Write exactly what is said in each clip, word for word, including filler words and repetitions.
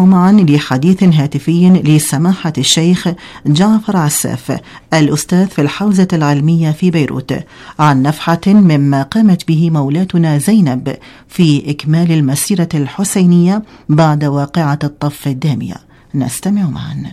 معا لحديث هاتفي لسماحة الشيخ جعفر عساف الأستاذ في الحوزة العلمية في بيروت عن نفحة مما قامت به مولاتنا زينب في إكمال المسيرة الحسينية بعد واقعة الطف الدامية. نستمع معا.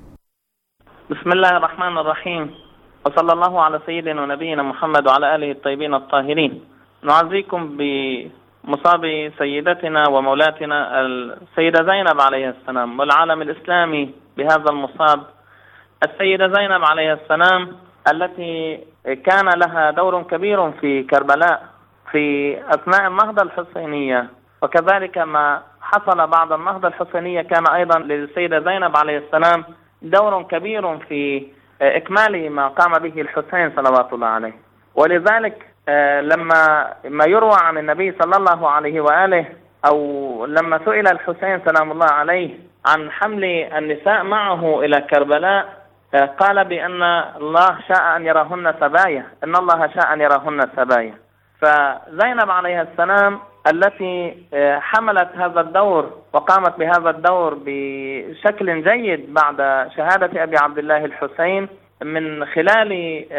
بسم الله الرحمن الرحيم، وصلى الله على سيدنا ونبينا محمد وعلى آله الطيبين الطاهرين. نعزيكم بمصاب سيدتنا ومولاتنا السيدة زينب عليه السلام والعالم الإسلامي بهذا المصاب. السيدة زينب عليه السلام التي كان لها دور كبير في كربلاء في أثناء النهضة الحسينية، وكذلك ما حصل بعد النهضة الحسينية كان أيضا للسيدة زينب عليه السلام دور كبير في إكمال ما قام به الحسين صلوات الله عليه. ولذلك لما ما يروى عن النبي صلى الله عليه وآله أو لما سئل الحسين سلام الله عليه عن حمل النساء معه إلى كربلاء قال بأن الله شاء أن يراهن سبايا، إن الله شاء أن يراهن سبايا. فزينب عليه السلام التي حملت هذا الدور وقامت بهذا الدور بشكل جيد بعد شهادة أبي عبد الله الحسين من خلال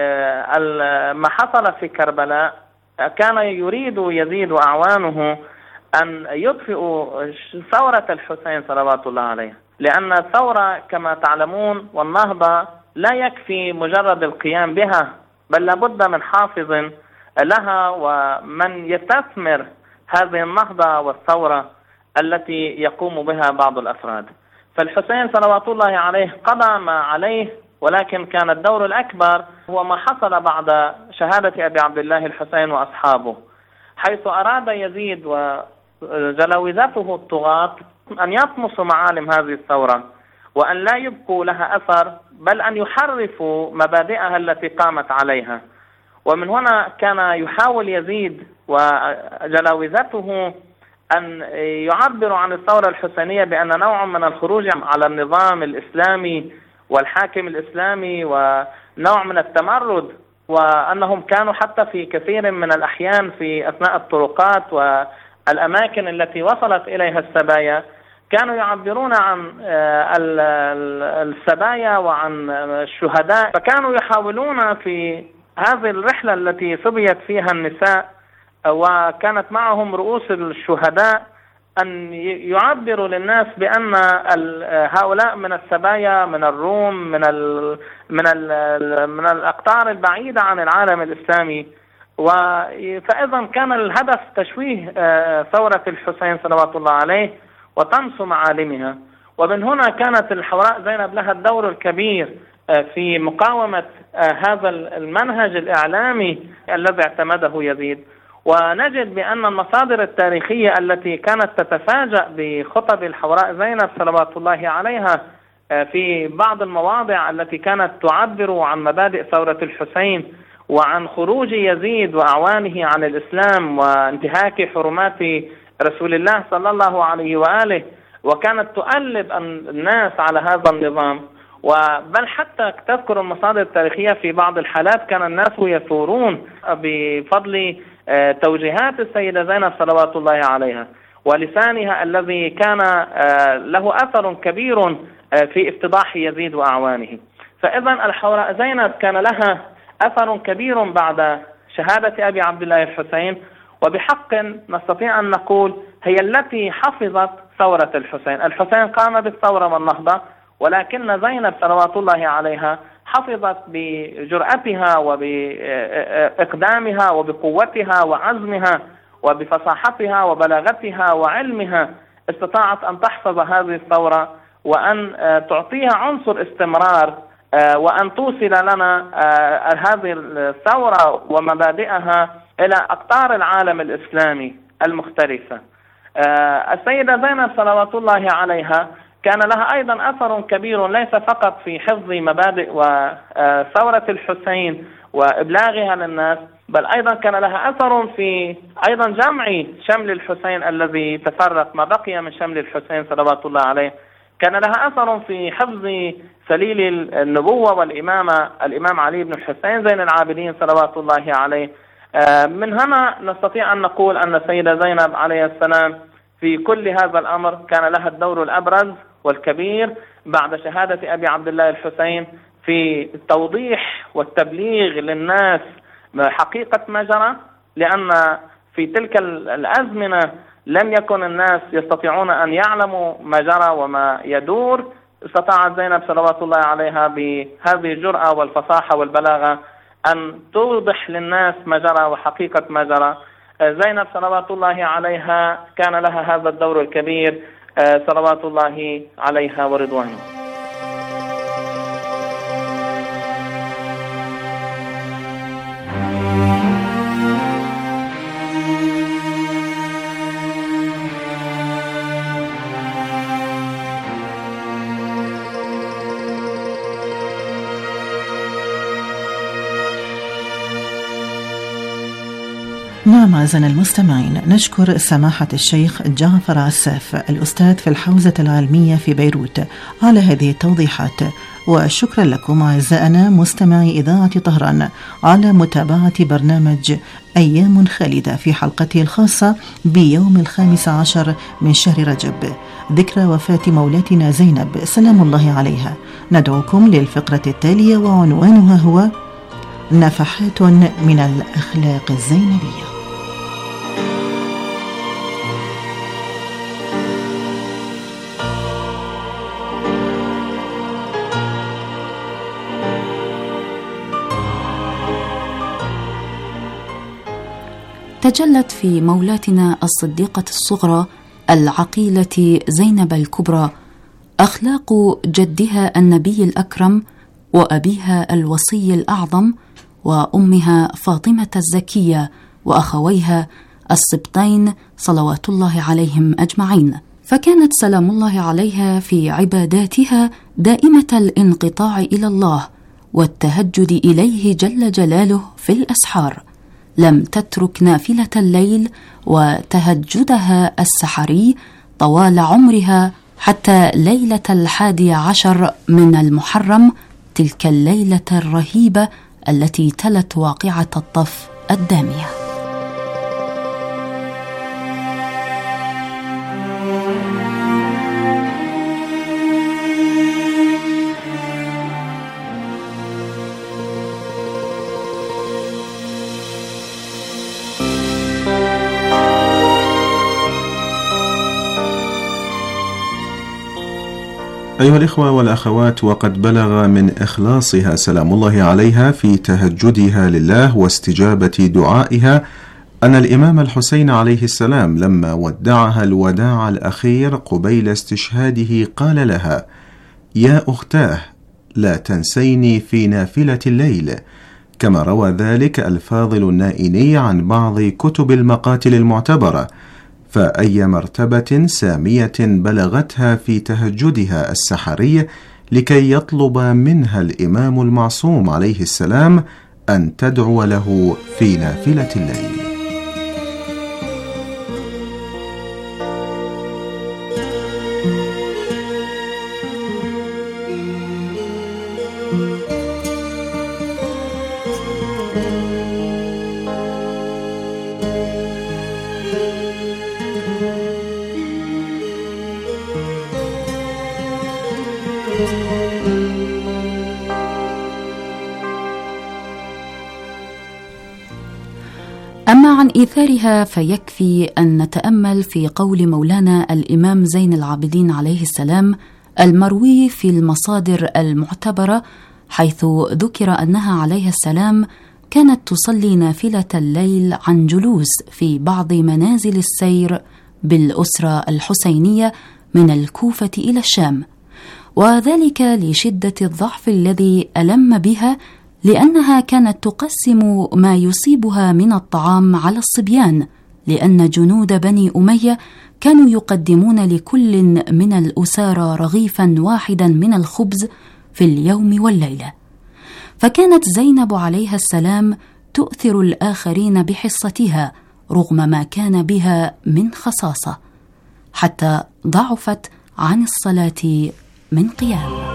ما حصل في كربلاء، كان يريد يزيد وأعوانه أن يطفئوا ثورة الحسين صلوات الله عليه، لأن الثورة كما تعلمون والنهضة لا يكفي مجرد القيام بها، بل لابد من حافظ لها ومن يستثمر هذه النهضة والثورة التي يقوم بها بعض الأفراد. فالحسين صلوات الله عليه قضى ما عليه، ولكن كان الدور الأكبر هو ما حصل بعد شهادة أبي عبد الله الحسين وأصحابه، حيث أراد يزيد وجلاوزته الطغاة أن يطمسوا معالم هذه الثورة وأن لا يبقوا لها أثر، بل أن يحرفوا مبادئها التي قامت عليها. ومن هنا كان يحاول يزيد وجلاوزته أن يعبروا عن الثورة الحسينية بأن نوع من الخروج على النظام الإسلامي والحاكم الإسلامي ونوع من التمرد، وأنهم كانوا حتى في كثير من الأحيان في أثناء الطرقات والأماكن التي وصلت إليها السبايا كانوا يعبرون عن السبايا وعن الشهداء. فكانوا يحاولون في هذه الرحلة التي سبيت فيها النساء وكانت معهم رؤوس الشهداء أن يعبروا للناس بأن هؤلاء من السبايا من الروم من ال من ال من الأقطار البعيدة عن العالم الإسلامي. فإذا كان الهدف تشويه ثورة الحسين صلوات الله عليه وطمس معالمها. ومن هنا كانت الحوراء زينب لها الدور الكبير في مقاومة هذا المنهج الإعلامي الذي اعتمده يزيد. ونجد بأن المصادر التاريخية التي كانت تتفاجأ بخطب الحوراء زينب صلوات الله عليها في بعض المواضع التي كانت تعبر عن مبادئ ثورة الحسين وعن خروج يزيد وأعوانه عن الإسلام وانتهاك حرمات رسول الله صلى الله عليه وآله، وكانت تؤلب الناس على هذا النظام. وبل حتى تذكر المصادر التاريخية في بعض الحالات كان الناس يثورون بفضل توجيهات السيدة زينب صلوات الله عليها ولسانها الذي كان له أثر كبير في افتضاح يزيد وأعوانه. فإذا الحوراء زينب كان لها أثر كبير بعد شهادة أبي عبد الله الحسين، وبحق نستطيع أن نقول هي التي حفظت ثورة الحسين. الحسين قام بالثورة والنهضة، ولكن زينب صلوات الله عليها حفظت بجرأتها وبإقدامها وبقوتها وعزمها وبفصاحتها وبلاغتها وعلمها استطاعت أن تحفظ هذه الثورة وأن تعطيها عنصر استمرار وأن توصل لنا هذه الثورة ومبادئها إلى أقطار العالم الإسلامي المختلفة. السيدة زينب صلوات الله عليها كان لها أيضا أثر كبير ليس فقط في حفظ مبادئ وثورة الحسين وإبلاغها للناس، بل أيضا كان لها أثر في أيضا جمع شمل الحسين الذي تفرق ما بقي من شمل الحسين صلوات الله عليه. كان لها أثر في حفظ سليل النبوة والإمامة الإمام علي بن الحسين زين العابدين صلوات الله عليه. من هنا نستطيع أن نقول أن السيدة زينب عليه السلام في كل هذا الأمر كان لها الدور الأبرز والكبير بعد شهادة أبي عبد الله الحسين في التوضيح والتبليغ للناس حقيقة ما جرى، لأن في تلك الأزمنة لم يكن الناس يستطيعون أن يعلموا ما جرى وما يدور. استطاعت زينب صلوات الله عليها بهذه الجرأة والفصاحة والبلاغة أن توضح للناس ما جرى وحقيقة ما جرى. زينب صلوات الله عليها كان لها هذا الدور الكبير صلوات الله عليها ورضوانه. نعم أعزائنا المستمعين، نشكر سماحة الشيخ جعفر عساف الأستاذ في الحوزة العلمية في بيروت على هذه التوضيحات، وشكرا لكم أعزائنا مستمعي إذاعة طهران على متابعة برنامج أيام خالدة في حلقته الخاصة بيوم الخامس عشر من شهر رجب، ذكرى وفاة مولاتنا زينب سلام الله عليها. ندعوكم للفقرة التالية وعنوانها هو نفحات من الأخلاق الزينبية. تجلت في مولاتنا الصديقة الصغرى العقيلة زينب الكبرى أخلاق جدها النبي الأكرم وأبيها الوصي الأعظم وأمها فاطمة الزكية وأخويها السبطين صلوات الله عليهم أجمعين. فكانت سلام الله عليها في عباداتها دائمة الانقطاع إلى الله والتهجد إليه جل جلاله في الأسحار، لم تترك نافلة الليل وتهجدها السحري طوال عمرها حتى ليلة الحادي عشر من المحرم، تلك الليلة الرهيبة التي تلت واقعة الطف الدامية. أيها الإخوة والأخوات، وقد بلغ من إخلاصها سلام الله عليها في تهجدها لله واستجابة دعائها أن الإمام الحسين عليه السلام لما ودعها الوداع الأخير قبيل استشهاده قال لها: يا أختاه لا تنسيني في نافلة الليل، كما روى ذلك الفاضل النائني عن بعض كتب المقاتل المعتبرة. فأي مرتبة سامية بلغتها في تهجدها السحري لكي يطلب منها الإمام المعصوم عليه السلام أن تدعو له في نافلة الليل. أما عن إيثارها فيكفي أن نتأمل في قول مولانا الإمام زين العابدين عليه السلام المروي في المصادر المعتبرة، حيث ذكر أنها عليه السلام كانت تصلي نافلة الليل عن جلوس في بعض منازل السير بالأسرة الحسينية من الكوفة إلى الشام، وذلك لشدة الضعف الذي ألم بها، لأنها كانت تقسم ما يصيبها من الطعام على الصبيان، لأن جنود بني أمية كانوا يقدمون لكل من الأسارى رغيفا واحدا من الخبز في اليوم والليلة. فكانت زينب عليها السلام تؤثر الآخرين بحصتها رغم ما كان بها من خصاصة، حتى ضعفت عن الصلاة من قيام.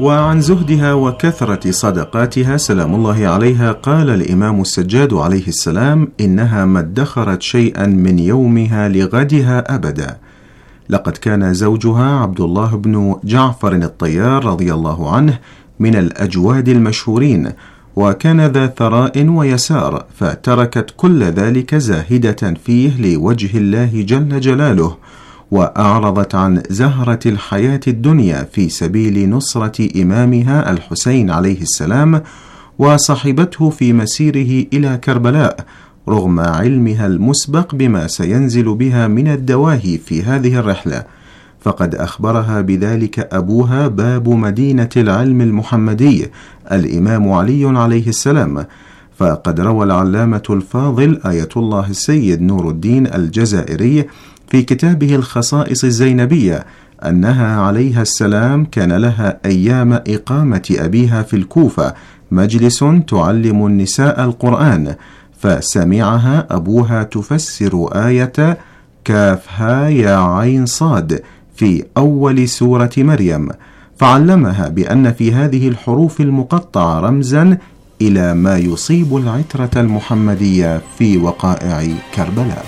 وعن زهدها وكثرة صدقاتها سلام الله عليها قال الإمام السجاد عليه السلام: إنها ما ادخرت شيئا من يومها لغدها أبدا. لقد كان زوجها عبد الله بن جعفر الطيار رضي الله عنه من الأجواد المشهورين، وكان ذا ثراء ويسار، فتركت كل ذلك زاهدة فيه لوجه الله جل جلاله، وأعرضت عن زهرة الحياة الدنيا في سبيل نصرة إمامها الحسين عليه السلام، وصحبته في مسيره إلى كربلاء رغم علمها المسبق بما سينزل بها من الدواهي في هذه الرحلة، فقد أخبرها بذلك أبوها باب مدينة العلم المحمدي الإمام علي عليه السلام. فقد روى العلامة الفاضل آية الله السيد نور الدين الجزائري في كتابه الخصائص الزينبية أنها عليها السلام كان لها أيام إقامة أبيها في الكوفة مجلس تعلم النساء القرآن، فسمعها أبوها تفسر آية كافها يا عين صاد في أول سورة مريم، فعلمها بأن في هذه الحروف المقطعة رمزا إلى ما يصيب العترة المحمدية في وقائع كربلاء.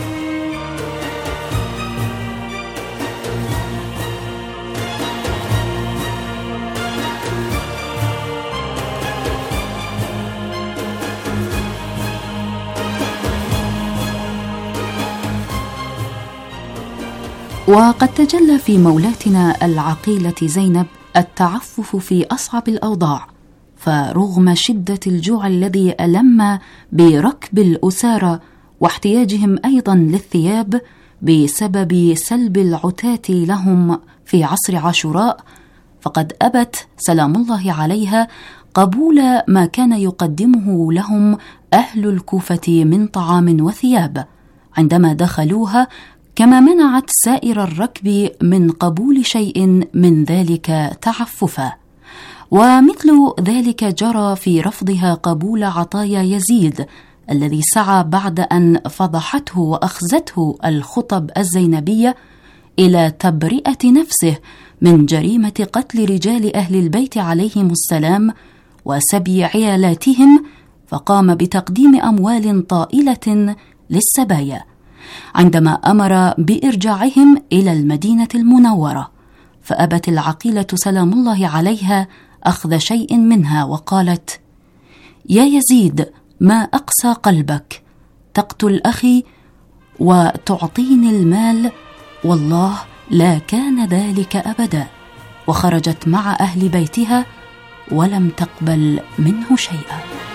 وقد تجلى في مولاتنا العقيلة زينب التعفف في أصعب الأوضاع، فرغم شدة الجوع الذي ألم بركب الأسارة واحتياجهم أيضا للثياب بسبب سلب العتاة لهم في عصر عاشوراء، فقد أبت سلام الله عليها قبول ما كان يقدمه لهم أهل الكوفة من طعام وثياب عندما دخلوها، كما منعت سائر الركب من قبول شيء من ذلك تعففا. ومثل ذلك جرى في رفضها قبول عطايا يزيد الذي سعى بعد أن فضحته وأخزته الخطب الزينبية إلى تبرئة نفسه من جريمة قتل رجال أهل البيت عليهم السلام وسبي عيالاتهم، فقام بتقديم أموال طائلة للسبايا عندما أمر بإرجاعهم إلى المدينة المنورة، فأبت العقيلة سلام الله عليها أخذ شيء منها وقالت: يا يزيد، ما أقسى قلبك، تقتل أخي وتعطيني المال، والله لا كان ذلك أبدا. وخرجت مع أهل بيتها ولم تقبل منه شيئا.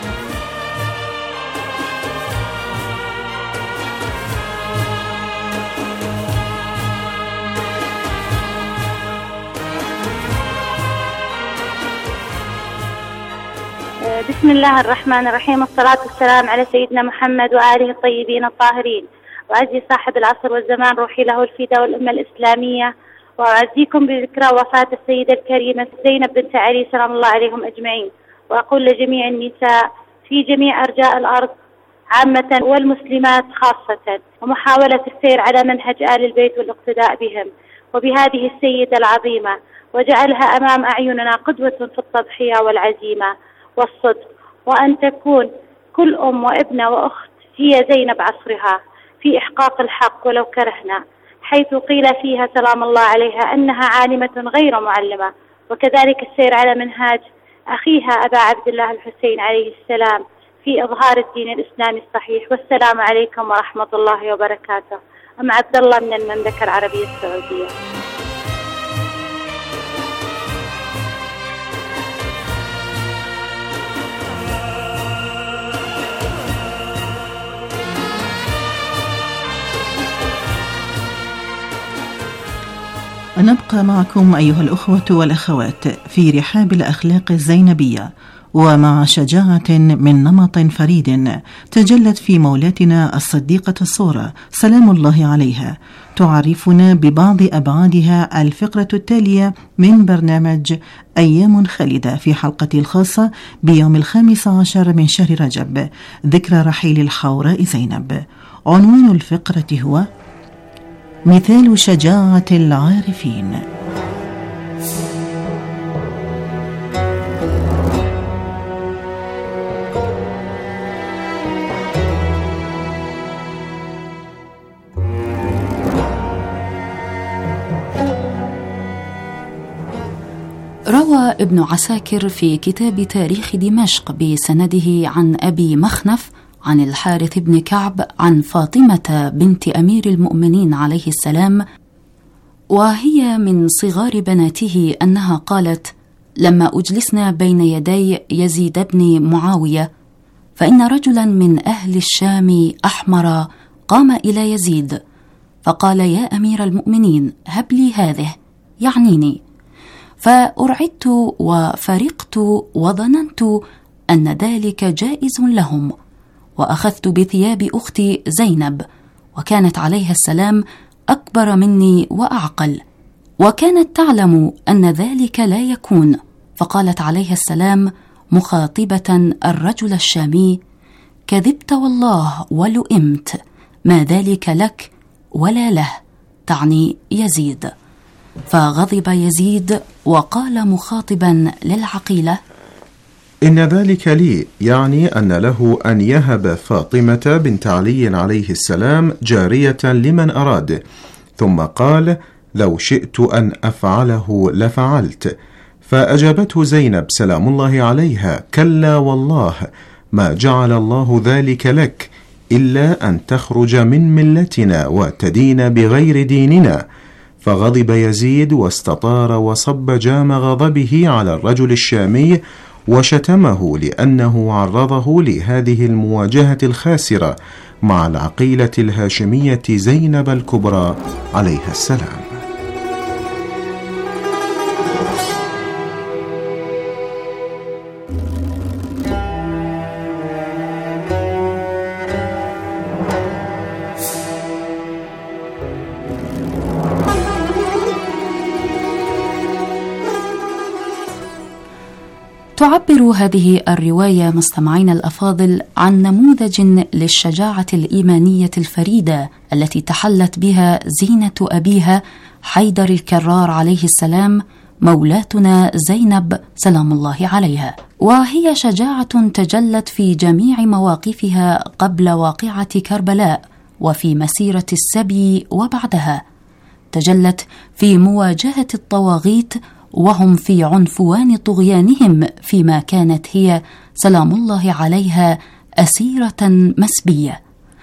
بسم الله الرحمن الرحيم، والصلاة والسلام على سيدنا محمد وآله الطيبين الطاهرين. وأعزي صاحب العصر والزمان روحي له الفداء والأمة الإسلامية، وأعزيكم بذكرى وفاة السيدة الكريمة زينب بنت علي سلام الله عليهم أجمعين. وأقول لجميع النساء في جميع أرجاء الأرض عامة والمسلمات خاصة ومحاولة السير على منهج آل البيت والاقتداء بهم وبهذه السيدة العظيمة، وجعلها أمام أعيننا قدوة في التضحية والعزيمة والصدق، وأن تكون كل أم وابنة وأخت هي زينب عصرها في إحقاق الحق ولو كرهنا، حيث قيل فيها سلام الله عليها أنها عالمة غير معلمة، وكذلك السير على منهاج أخيها أبا عبد الله الحسين عليه السلام في إظهار الدين الإسلامي الصحيح. والسلام عليكم ورحمة الله وبركاته. أم عبد الله من المملكة العربية السعودية. نبقى معكم أيها الأخوة والأخوات في رحاب الأخلاق الزينبية، ومع شجاعة من نمط فريد تجلت في مولاتنا الصديقة الصورة سلام الله عليها، تعرفنا ببعض أبعادها الفقرة التالية من برنامج أيام خالدة في حلقة الخاصة بيوم الخامس عشر من شهر رجب، ذكرى رحيل الحوراء زينب. عنوان الفقرة هو مثال شجاعة العارفين. روى ابن عساكر في كتاب تاريخ دمشق بسنده عن أبي مخنف عن الحارث بن كعب عن فاطمة بنت أمير المؤمنين عليه السلام، وهي من صغار بناته، أنها قالت: لما أجلسنا بين يدي يزيد بن معاوية، فإن رجلا من أهل الشام أحمر قام إلى يزيد فقال: يا أمير المؤمنين، هب لي هذه، يعنيني. فأرعدت وفرقت وظننت أن ذلك جائز لهم، وأخذت بثياب أختي زينب، وكانت عليها السلام أكبر مني وأعقل، وكانت تعلم أن ذلك لا يكون، فقالت عليها السلام مخاطبة الرجل الشامي: كذبت والله ولئمت، ما ذلك لك ولا له، تعني يزيد. فغضب يزيد وقال مخاطبا للعقيلة: إن ذلك لي، يعني أن له أن يهب فاطمة بنت علي عليه السلام جارية لمن أراد. ثم قال: لو شئت أن أفعله لفعلت. فأجابته زينب سلام الله عليها: كلا والله، ما جعل الله ذلك لك إلا أن تخرج من ملتنا وتدين بغير ديننا. فغضب يزيد واستطار وصب جام غضبه على الرجل الشامي وشتمه لأنه عرضه لهذه المواجهة الخاسرة مع العقيلة الهاشمية زينب الكبرى عليها السلام. تعبر هذه الرواية مستمعين الأفاضل عن نموذج للشجاعة الإيمانية الفريدة التي تحلت بها زينة أبيها حيدر الكرار عليه السلام مولاتنا زينب سلام الله عليها، وهي شجاعة تجلت في جميع مواقفها قبل واقعة كربلاء وفي مسيرة السبي وبعدها. تجلت في مواجهة الطواغيت وهم في عنفوان طغيانهم، فيما كانت هي سلام الله عليها أسيرة مسبية.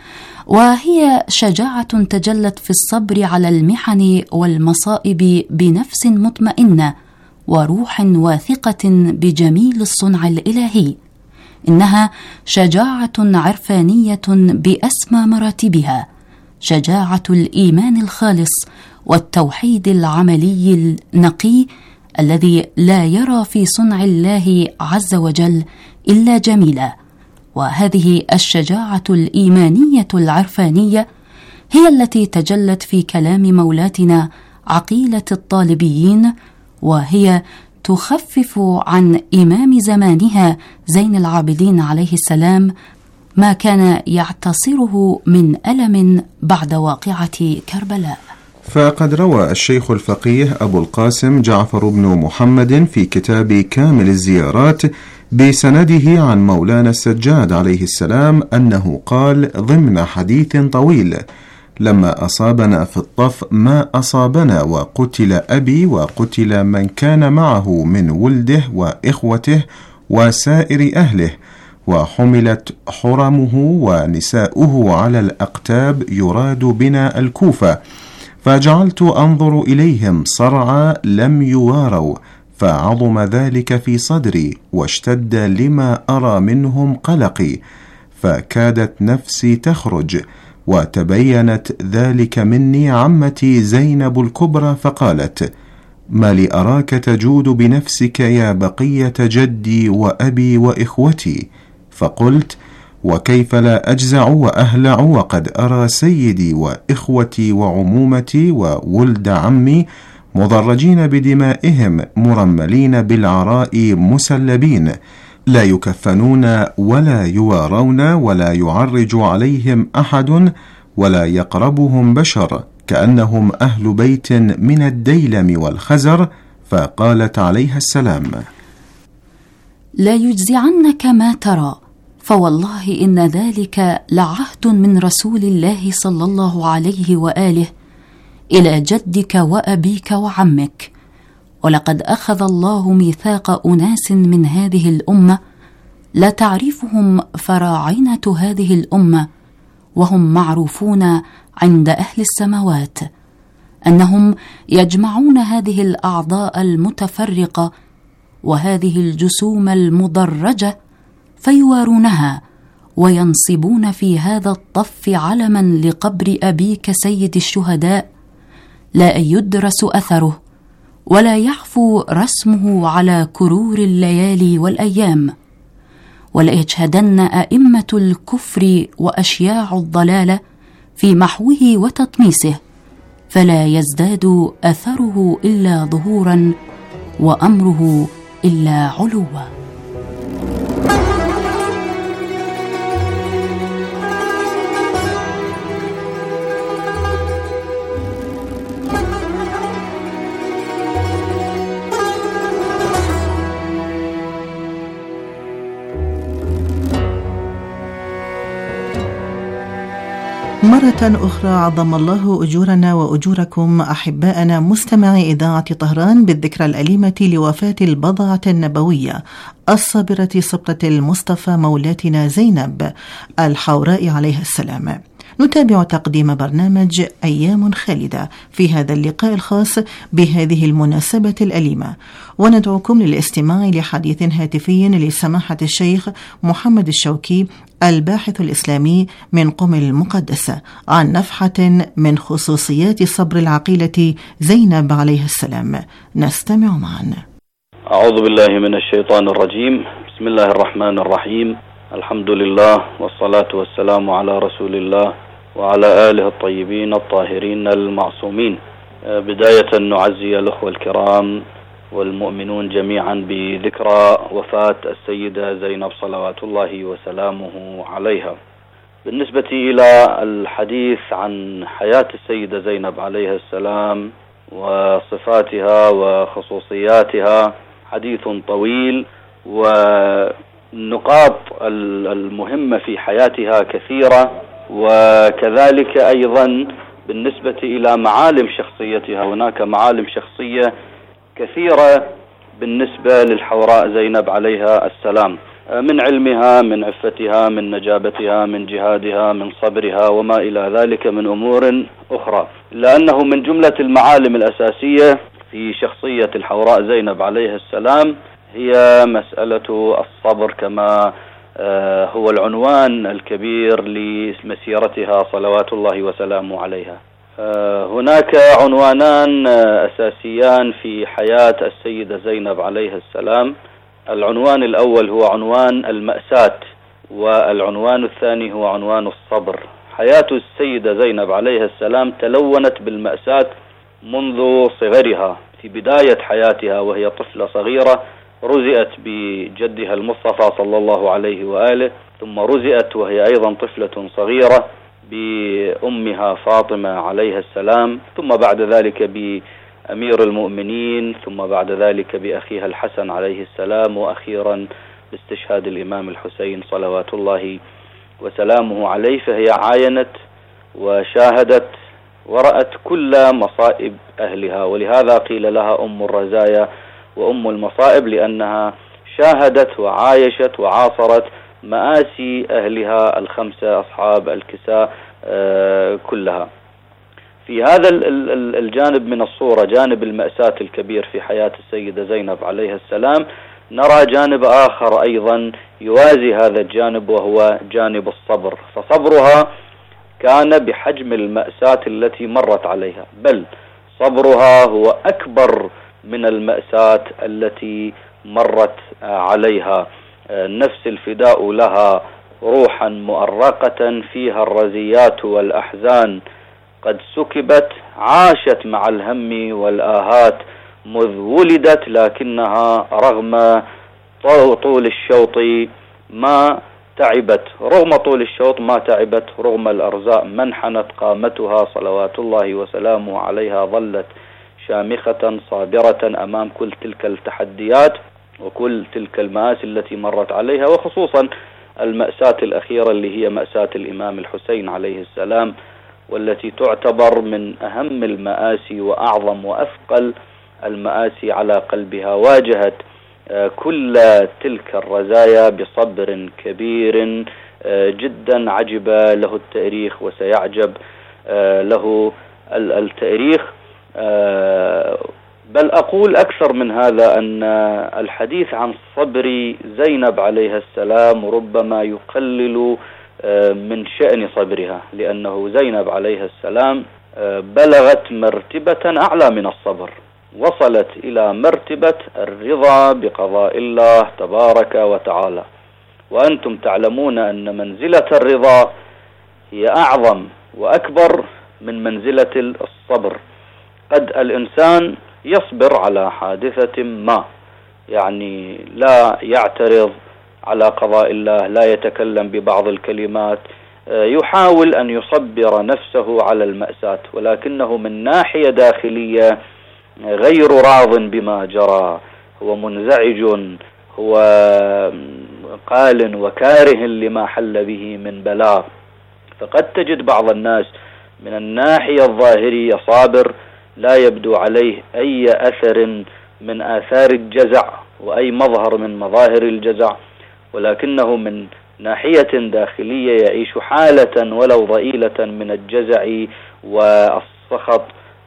وهي شجاعة تجلت في الصبر على المحن والمصائب بنفس مطمئنة وروح واثقة بجميل الصنع الإلهي. إنها شجاعة عرفانية بأسمى مراتبها، شجاعة الإيمان الخالص والتوحيد العملي النقي الذي لا يرى في صنع الله عز وجل إلا جميلا. وهذه الشجاعة الإيمانية العرفانية هي التي تجلت في كلام مولاتنا عقيلة الطالبيين، وهي تخفف عن إمام زمانها زين العابدين عليه السلام ما كان يعتصره من ألم بعد واقعة كربلاء. فقد روى الشيخ الفقيه أبو القاسم جعفر بن محمد في كتاب كامل الزيارات بسنده عن مولانا السجاد عليه السلام أنه قال ضمن حديث طويل: لما أصابنا في الطف ما أصابنا، وقتل أبي وقتل من كان معه من ولده وإخوته وسائر أهله، وحملت حرمه ونساؤه على الأقتاب، يراد بنا الكوفة، فجعلت أنظر إليهم صرعى لم يواروا، فعظم ذلك في صدري واشتد لما أرى منهم قلقي، فكادت نفسي تخرج، وتبينت ذلك مني عمتي زينب الكبرى فقالت: ما لي أراك تجود بنفسك يا بقية جدي وأبي وإخوتي؟ فقلت: وكيف لا أجزع وأهلع وقد أرى سيدي وإخوتي وعمومتي وولد عمي مضرجين بدمائهم مرملين بالعراء مسلبين، لا يكفنون ولا يوارون ولا يعرج عليهم أحد ولا يقربهم بشر، كأنهم أهل بيت من الديلم والخزر. فقالت عليها السلام: لا يجزعنك ما ترى، فوالله إن ذلك لعهد من رسول الله صلى الله عليه وآله إلى جدك وأبيك وعمك، ولقد أخذ الله ميثاق أناس من هذه الأمة لتعرفهم فراعنة هذه الأمة، وهم معروفون عند أهل السماوات، أنهم يجمعون هذه الأعضاء المتفرقة وهذه الجسوم المدرجة فيوارونها وينصبون في هذا الطف علما لقبر أبيك سيد الشهداء، لا يدرس أثره ولا يعفو رسمه على كرور الليالي والأيام، وليجهدن أئمة الكفر وأشياع الضلالة في محوه وتطميسه، فلا يزداد أثره إلا ظهورا وأمره إلا علوا. مرة أخرى عظم الله أجورنا وأجوركم أحباءنا مستمعي إذاعة طهران بالذكرى الأليمة لوفاة البضعة النبوية الصابرة سبطة المصطفى مولاتنا زينب الحوراء عليها السلام. نتابع تقديم برنامج أيام خالدة في هذا اللقاء الخاص بهذه المناسبة الأليمة، وندعوكم للاستماع لحديث هاتفي لسماحة الشيخ محمد الشوكي الباحث الإسلامي من قم المقدسة عن نفحة من خصوصيات صبر العقيلة زينب عليها السلام. نستمع معا. أعوذ بالله من الشيطان الرجيم. بسم الله الرحمن الرحيم. الحمد لله والصلاة والسلام على رسول الله وعلى آله الطيبين الطاهرين المعصومين. بداية نعزي الأخوة الكرام والمؤمنون جميعا بذكرى وفاة السيدة زينب صلوات الله وسلامه عليها. بالنسبة إلى الحديث عن حياة السيدة زينب عليها السلام وصفاتها وخصوصياتها حديث طويل، والنقاط المهمة في حياتها كثيرة، وكذلك أيضا بالنسبة إلى معالم شخصيتها هناك معالم شخصية كثيرة بالنسبة للحوراء زينب عليها السلام، من علمها، من عفتها، من نجابتها، من جهادها، من صبرها، وما إلى ذلك من أمور أخرى. لأنه من جملة المعالم الأساسية في شخصية الحوراء زينب عليها السلام هي مسألة الصبر، كما هو العنوان الكبير لمسيرتها صلوات الله وسلامه عليها. هناك عنوانان أساسيان في حياة السيدة زينب عليها السلام. العنوان الأول هو عنوان المأساة، والعنوان الثاني هو عنوان الصبر. حياة السيدة زينب عليها السلام تلونت بالمأساة منذ صغرها. في بداية حياتها وهي طفلة صغيرة رزئت بجدها المصطفى صلى الله عليه وآله، ثم رزئت وهي أيضا طفلة صغيرة بأمها فاطمة عليها السلام، ثم بعد ذلك بأمير المؤمنين، ثم بعد ذلك بأخيها الحسن عليه السلام، وأخيرا باستشهاد الإمام الحسين صلوات الله وسلامه عليه. فهي عاينت وشاهدت ورأت كل مصائب أهلها، ولهذا قيل لها أم الرزايا وأم المصائب، لأنها شاهدت وعايشت وعاصرت مآسي أهلها الخمسة أصحاب الكساء كلها. في هذا الجانب من الصورة، جانب المأساة الكبير في حياة السيدة زينب عليها السلام، نرى جانب آخر أيضا يوازي هذا الجانب، وهو جانب الصبر. فصبرها كان بحجم المأساة التي مرت عليها، بل صبرها هو أكبر من المأساة التي مرت عليها. نفس الفداء لها روحا مؤرقة فيها الرزيات والأحزان قد سكبت، عاشت مع الهم والآهات مذ ولدت، لكنها رغم طول الشوط ما تعبت، رغم طول الشوط ما تعبت، رغم الأرزاء منحنت قامتها صلوات الله وسلامه عليها، ظلت شامخة صابرة أمام كل تلك التحديات وكل تلك المآسي التي مرت عليها، وخصوصا المأساة الأخيرة اللي هي مأساة الإمام الحسين عليه السلام، والتي تعتبر من أهم المآسي وأعظم وأثقل المآسي على قلبها، واجهت كل تلك الرزايا بصبر كبير جدا. عجب له التاريخ وسيعجب له التاريخ. بل أقول أكثر من هذا، أن الحديث عن صبر زينب عليها السلام ربما يقلل من شأن صبرها، لأنه زينب عليها السلام بلغت مرتبة أعلى من الصبر، وصلت إلى مرتبة الرضا بقضاء الله تبارك وتعالى. وأنتم تعلمون أن منزلة الرضا هي أعظم وأكبر من منزلة الصبر. قد الإنسان يصبر على حادثة ما، يعني لا يعترض على قضاء الله، لا يتكلم ببعض الكلمات، يحاول أن يصبر نفسه على المأساة، ولكنه من ناحية داخلية غير راض بما جرى، هو منزعج، هو قال وكاره لما حل به من بلاء. فقد تجد بعض الناس من الناحية الظاهرية صابر، لا يبدو عليه أي أثر من آثار الجزع وأي مظهر من مظاهر الجزع، ولكنه من ناحية داخلية يعيش حالة ولو ضئيلة من الجزع والسخط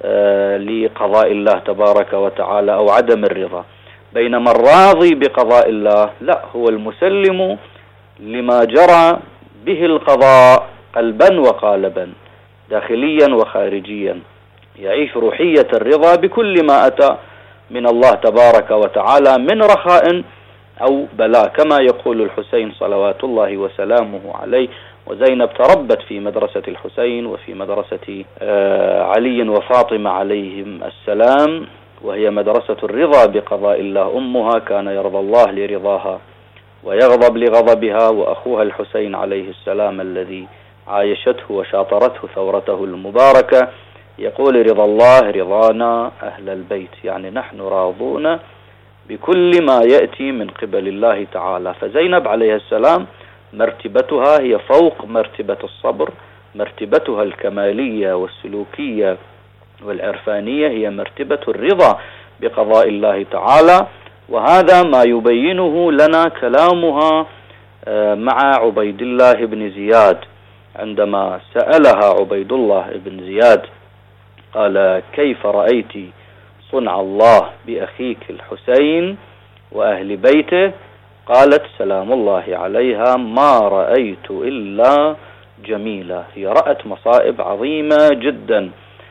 لقضاء الله تبارك وتعالى أو عدم الرضا. بينما الراضي بقضاء الله لا، هو المسلم لما جرى به القضاء قلبا وقالبا، داخليا وخارجيا، يعيش روحية الرضا بكل ما أتى من الله تبارك وتعالى من رخاء أو بلاء، كما يقول الحسين صلوات الله وسلامه عليه. وزينب تربت في مدرسة الحسين وفي مدرسة علي وفاطمة عليهم السلام، وهي مدرسة الرضا بقضاء الله. أمها كان يرضى الله لرضاها ويغضب لغضبها، وأخوها الحسين عليه السلام الذي عايشته وشاطرته ثورته المباركة يقول: رضا الله رضانا أهل البيت، يعني نحن راضون بكل ما يأتي من قبل الله تعالى. فزينب عليه السلام مرتبتها هي فوق مرتبة الصبر، مرتبتها الكمالية والسلوكية والعرفانية هي مرتبة الرضا بقضاء الله تعالى. وهذا ما يبينه لنا كلامها مع عبيد الله بن زياد، عندما سألها عبيد الله بن زياد قال: كيف رأيت صنع الله بأخيك الحسين وأهل بيته؟ قالت سلام الله عليها: ما رأيت إلا جميلة. هي رأت مصائب عظيمة جدا.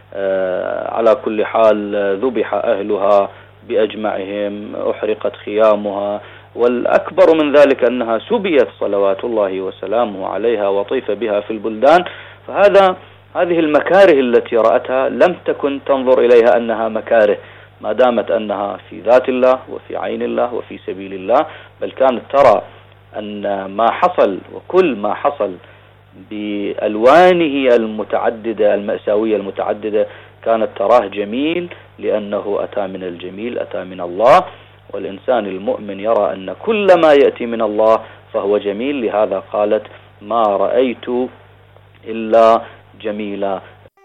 على كل حال ذبح أهلها بأجمعهم، أحرقت خيامها، والأكبر من ذلك أنها سبيت صلوات الله وسلامه عليها وطيف بها في البلدان. فهذا هذه المكاره التي رأتها لم تكن تنظر إليها أنها مكاره، ما دامت أنها في ذات الله وفي عين الله وفي سبيل الله، بل كانت ترى أن ما حصل وكل ما حصل بألوانه المتعددة المأساوية المتعددة كانت تراه جميل، لأنه أتى من الجميل، أتى من الله. والإنسان المؤمن يرى أن كل ما يأتي من الله فهو جميل، لهذا قالت: ما رأيت إلا جميلا.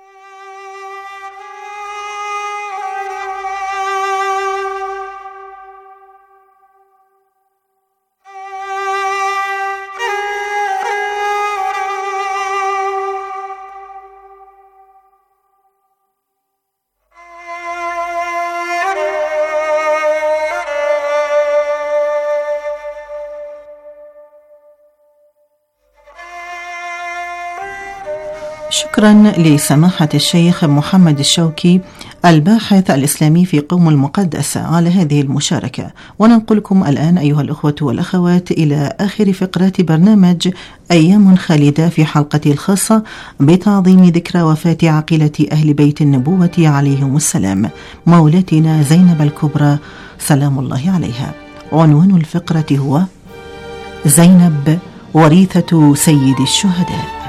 شكرا لسماحة الشيخ محمد الشوكي الباحث الإسلامي في قوم المقدس على هذه المشاركة. وننقلكم الآن أيها الأخوة والأخوات إلى آخر فقرات برنامج أيام خالدة في حلقة الخاصة بتعظيم ذكرى وفاة عقيلة أهل بيت النبوة عليهم السلام، مولاتنا زينب الكبرى سلام الله عليها. عنوان الفقرة هو زينب وريثة سيد الشهداء.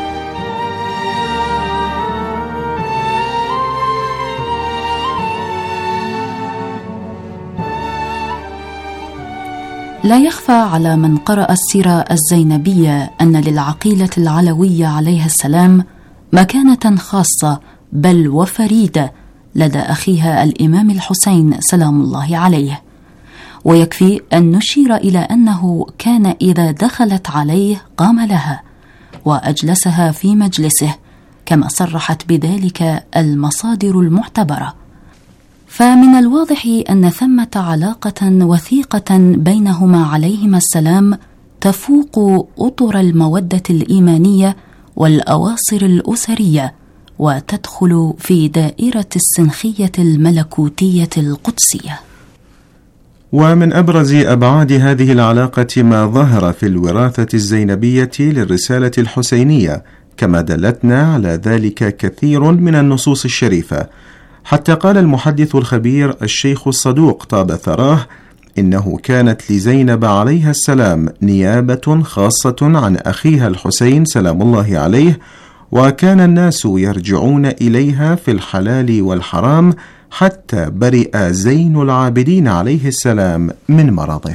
لا يخفى على من قرأ السيرة الزينبية أن للعقيلة العلوية عليها السلام مكانة خاصة بل وفريدة لدى أخيها الإمام الحسين سلام الله عليه. ويكفي أن نشير إلى أنه كان إذا دخلت عليه قام لها وأجلسها في مجلسه، كما صرحت بذلك المصادر المعتبرة. فمن الواضح أن ثمة علاقة وثيقة بينهما عليهما السلام تفوق أطر المودة الإيمانية والأواصر الأسرية، وتدخل في دائرة السنخية الملكوتية القدسية. ومن أبرز أبعاد هذه العلاقة ما ظهر في الوراثة الزينبية للرسالة الحسينية، كما دلتنا على ذلك كثير من النصوص الشريفة، حتى قال المحدث الخبير الشيخ الصدوق طاب ثراه إنه كانت لزينب عليها السلام نيابة خاصة عن أخيها الحسين سلام الله عليه، وكان الناس يرجعون إليها في الحلال والحرام حتى برئ زين العابدين عليه السلام من مرضه.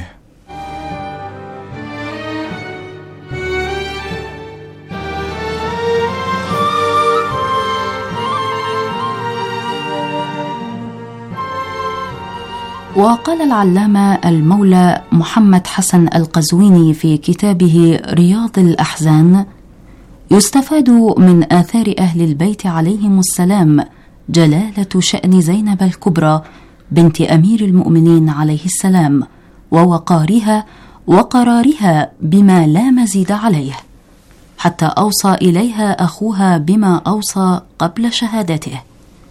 وقال العلامة المولى محمد حسن القزويني في كتابه رياض الأحزان: يستفاد من آثار أهل البيت عليهم السلام جلالة شأن زينب الكبرى بنت أمير المؤمنين عليه السلام، ووقارها وقرارها بما لا مزيد عليه، حتى أوصى إليها أخوها بما أوصى قبل شهادته.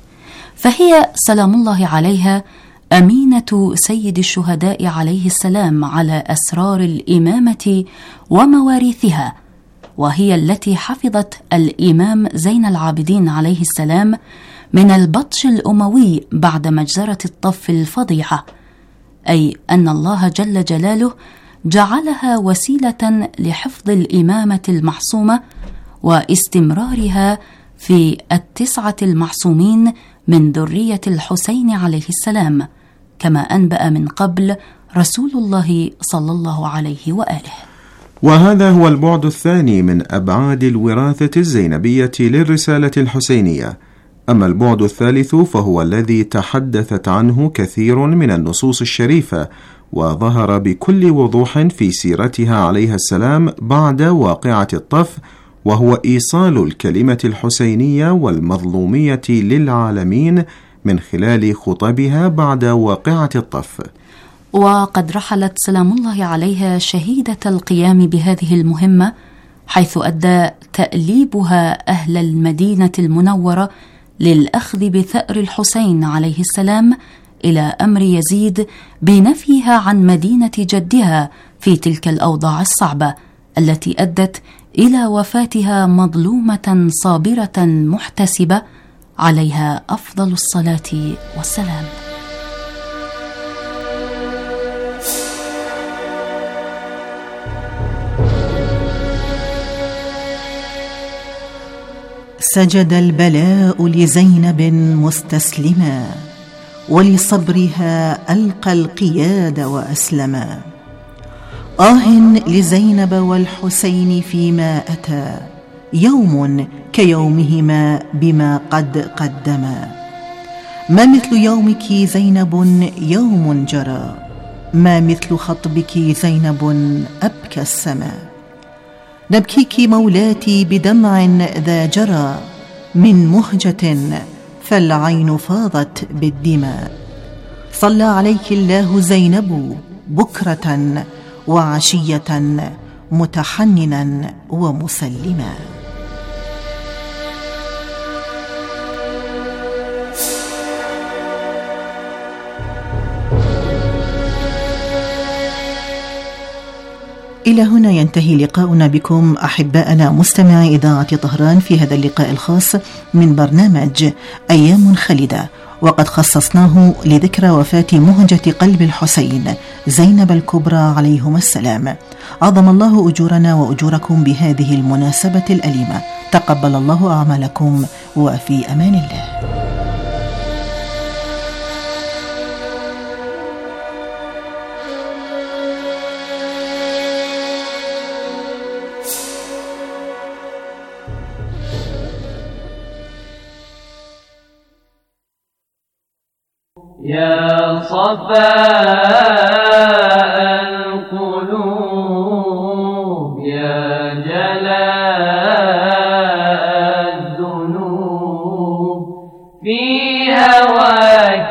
فهي سلام الله عليها أمينة سيد الشهداء عليه السلام على أسرار الإمامة ومواريثها، وهي التي حفظت الإمام زين العابدين عليه السلام من البطش الأموي بعد مجزرة الطف الفظيعة، أي أن الله جل جلاله جعلها وسيلة لحفظ الإمامة المحصومة واستمرارها في التسعة المعصومين من ذرية الحسين عليه السلام، كما أنبأ من قبل رسول الله صلى الله عليه وآله. وهذا هو البعد الثاني من أبعاد الوراثة الزينبية للرسالة الحسينية. أما البعد الثالث فهو الذي تحدثت عنه كثير من النصوص الشريفة، وظهر بكل وضوح في سيرتها عليها السلام بعد واقعة الطف، وهو إيصال الكلمة الحسينية والمظلومية للعالمين من خلال خطبها بعد واقعة الطف. وقد رحلت سلام الله عليها شهيدة القيام بهذه المهمة، حيث أدى تأليبها أهل المدينة المنورة للأخذ بثأر الحسين عليه السلام إلى أمر يزيد بنفيها عن مدينة جدها في تلك الأوضاع الصعبة التي أدت إلى وفاتها مظلومة صابرة محتسبة، عليها أفضل الصلاة والسلام. سجد البلاء لزينب مستسلما، ولصبرها ألقى القياد وأسلما. آه لزينب والحسين فيما أتى، يوم كيومهما بما قد قدما. ما مثل يومك زينب يوم جرى، ما مثل خطبك زينب أبكى السما. نبكيك مولاتي بدمع ذا جرى، من مهجة فالعين فاضت بالدماء. صلى عليك الله زينب بكرة وعشية، متحننا ومسلما. إلى هنا ينتهي لقاؤنا بكم أحباءنا مستمعي إذاعة طهران في هذا اللقاء الخاص من برنامج أيام خالدة، وقد خصصناه لذكرى وفاة مهجة قلب الحسين زينب الكبرى عليهما السلام. عظم الله أجورنا وأجوركم بهذه المناسبة الأليمة. تقبل الله أعمالكم، وفي أمان الله. يا صفاء القلوب يا جلاء الذنوب في هواك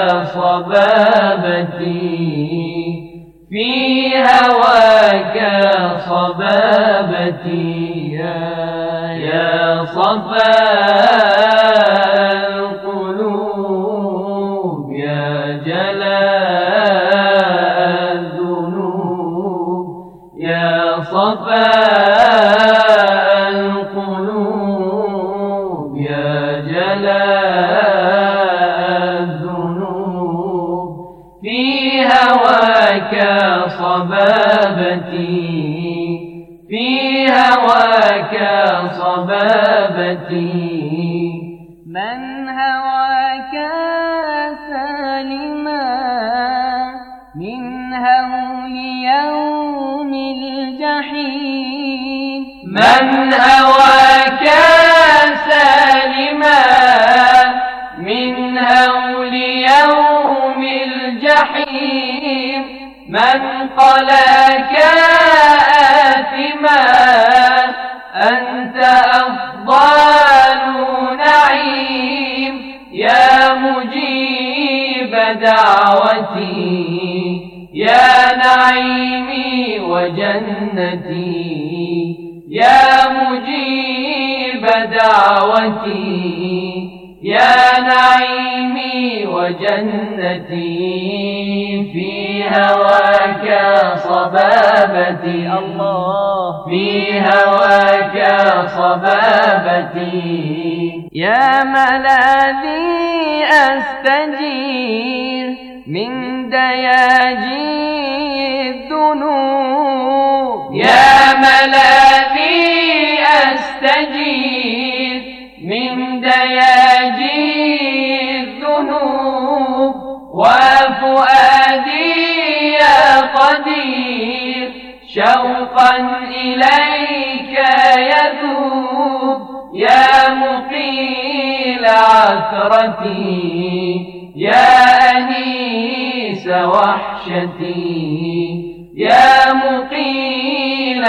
صبابتي في هواك صبابتي يا يا صفاء القلوب يا جلاء الذنوب يا صفاء القلوب يا جلاء الذنوب في هواك صبابتي في هواك صبابتي من هواك سالما من هول يوم الجحيم من هواك سالما من هول يوم الجحيم من قلاك آثما أنت أفضل نعيم يا مجيب دعوتي يا نعيمي وجنتي يا مجيب دعوتي يا نعيمي وجنتي في هواك صبابتي الله في هواك صبابتي يا ملاذي أستجير من دياجي الذنوب يا ملاذي أستجير من دياجي الذنوب وفؤادي يا قدير شوقا إليك يذوب يا مقيل عثرتي يا أنيس وحشتي يا مقيل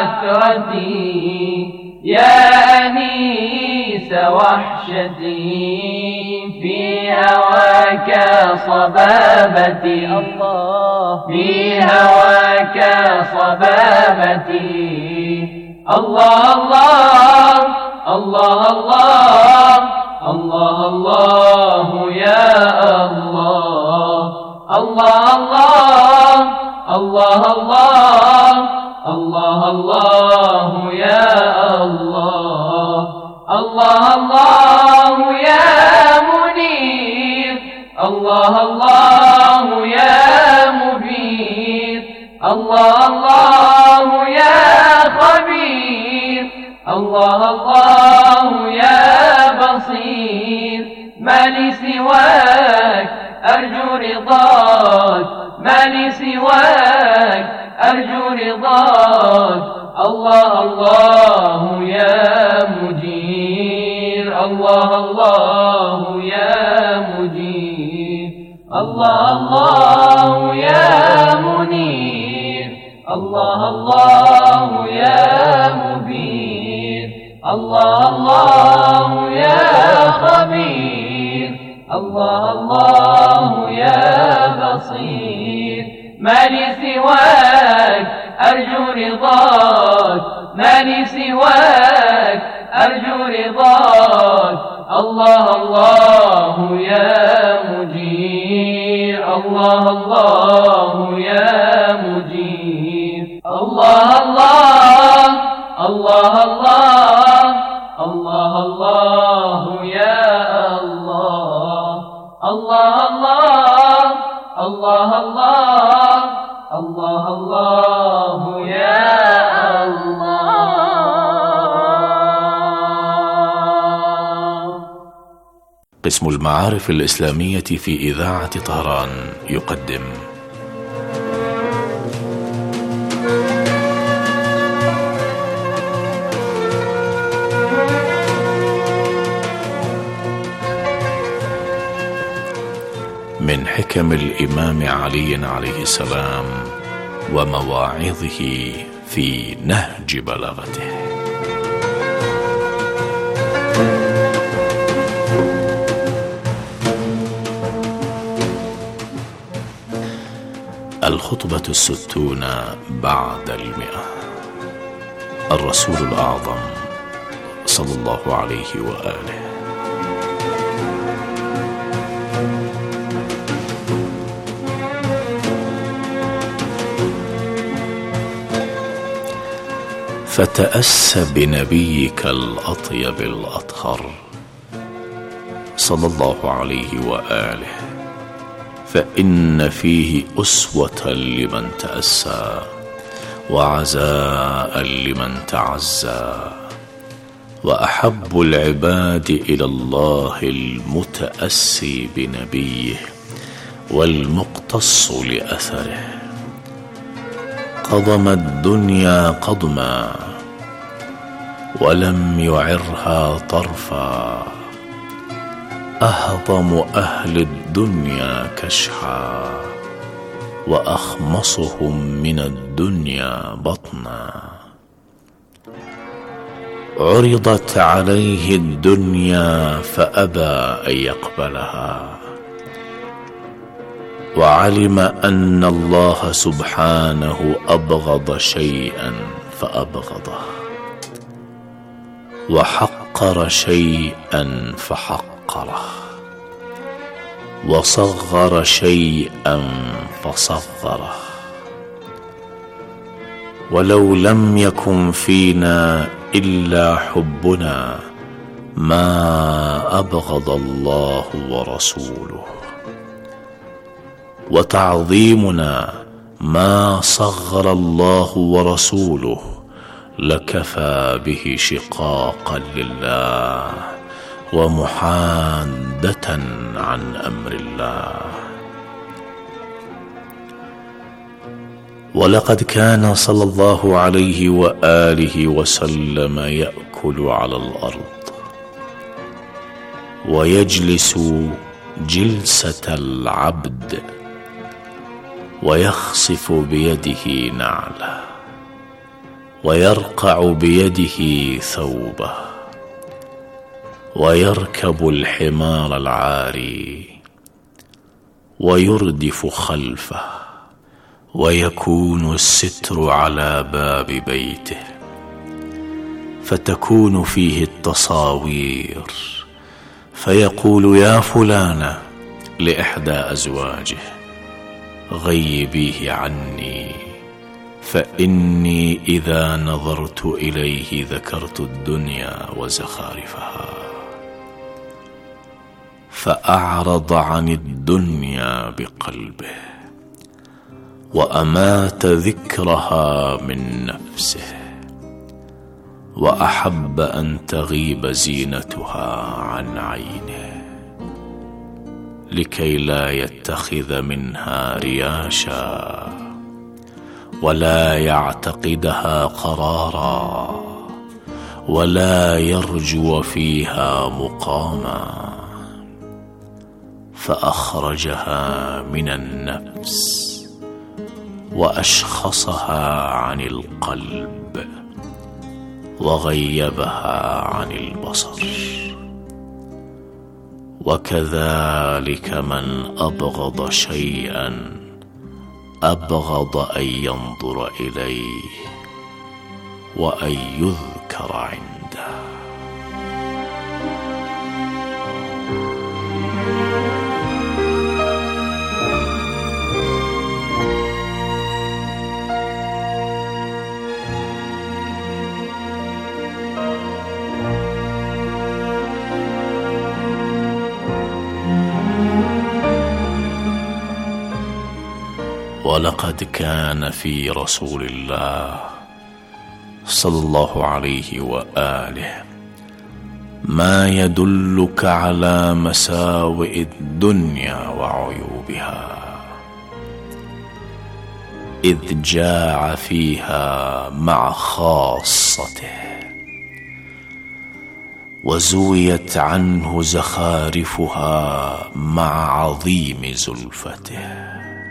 عثرتي يا أنيس وحشتي في هواك صبابتي الله في هواك صبابتي الله الله الله الله الله الله يا الله الله الله الله الله الله الله يا الله الله الله يا منير الله الله يا مبين الله الله يا خبير الله الله يا بصير ما لي سواك أرجو رضاك ما لي سواك أرجو رضاك الله الله يا مجير الله الله يا مجير الله الله يا منير الله الله يا مبين الله الله يا خبير الله الله يا بصير ما لي سواك أرجو رضاك ما لي سواك أرجو رضاك الله الله يا مجير الله الله يا مجير الله الله الله الله الله الله يا الله الله الله الله الله الله الله يا الله. قسم المعارف الإسلامية في إذاعة طهران يقدم من حكم الإمام علي عليه السلام ومواعظه في نهج بلاغته. الخطبة الستون بعد المئة. الرسول الأعظم صلى الله عليه وآله. فتأس بنبيك الأطيب الأطهر صلى الله عليه وآله، فإن فيه أسوة لمن تأسى وعزاء لمن تعزى، وأحب العباد إلى الله المتأسي بنبيه والمقتص لأثره. قضم الدنيا قضما ولم يعرها طرفا، أهضم أهل الدنيا كشحا وأخمصهم من الدنيا بطنا. عرضت عليه الدنيا فأبى أن يقبلها، وعلم أن الله سبحانه أبغض شيئا فأبغضه، وحقر شيئا فحقره، وصغر شيئا فصغره. ولو لم يكن فينا إلا حبنا ما أبغض الله ورسوله، وتعظيمنا ما صغر الله ورسوله، لكفى به شقاقا لله ومحادة عن أمر الله. ولقد كان صلى الله عليه وآله وسلم يأكل على الأرض ويجلس جلسة العبد، ويخصف بيده نعله، ويرقع بيده ثوبه، ويركب الحمار العاري، ويردف خلفه، ويكون الستر على باب بيته، فتكون فيه التصاوير، فيقول يا فلانة لإحدى أزواجه غيبيه عني، فإني إذا نظرت إليه ذكرت الدنيا وزخارفها، فأعرض عن الدنيا بقلبه، وأمات ذكرها من نفسه، وأحب أن تغيب زينتها عن عينه، لكي لا يتخذ منها رياشا، ولا يعتقدها قرارا، ولا يرجو فيها مقاما. فأخرجها من النفس وأشخصها عن القلب، وغيبها عن البصر. وكذلك من أبغض شيئا أبغض أن ينظر إليه وأن يذكر عنده. ولقد كان في رسول الله صلى الله عليه وآله ما يدلك على مساوئ الدنيا وعيوبها، إذ جاع فيها مع خاصته، وزويت عنه زخارفها مع عظيم زلفته.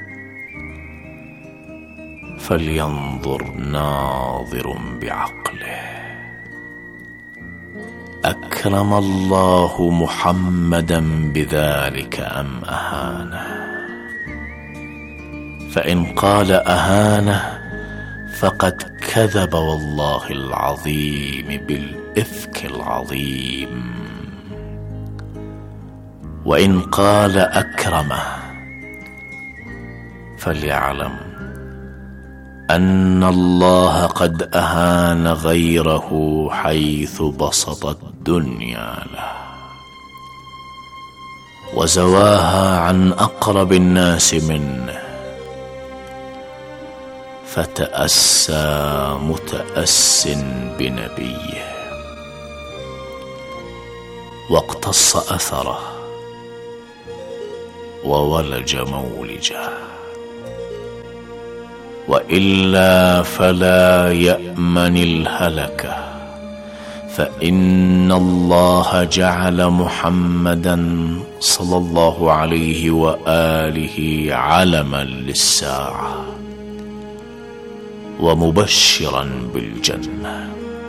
فلينظر ناظر بعقله، أكرم الله محمدا بذلك أم أهانه؟ فإن قال أهانه فقد كذب والله العظيم بالإفك العظيم، وإن قال أكرمه فليعلم أن الله قد أهان غيره حيث بسط الدنيا له وزواها عن أقرب الناس منه، فتأسى متأس بنبيه واقتص أثره وولج مولجه، وإلا فلا يأمن الهلكة، فإن الله جعل محمدا صلى الله عليه وآله علما للساعة ومبشرا بالجنة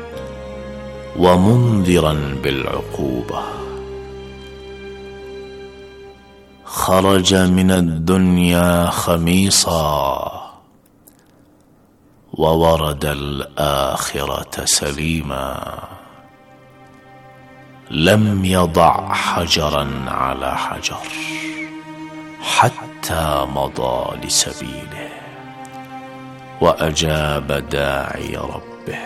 ومنذرا بالعقوبة. خرج من الدنيا خميصا وورد الآخرة سليما، لم يضع حجرا على حجر حتى مضى لسبيله وأجاب داعي ربه.